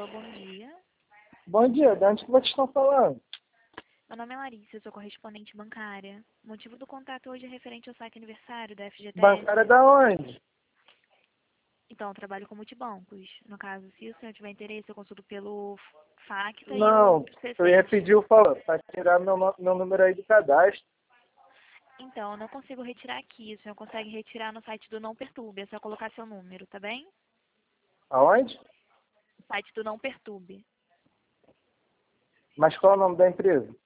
Alô, bom dia. Bom dia, de onde que vocês estão falando? Meu nome é Larissa, eu sou correspondente bancária. O motivo do contato hoje é referente ao saque aniversário da Bancária FGTS. da onde? Então, eu trabalho com multibancos. No caso, se o senhor tiver interesse, eu consulto pelo Facta e o Não, eu ia C6. pedir o favor para tirar meu número aí do cadastro. Então, eu não consigo retirar aqui. O senhor consegue retirar no site do Não Perturbe. É só colocar seu número, tá bem? Aonde? O site do Não Perturbe. Mas qual é o nome da empresa?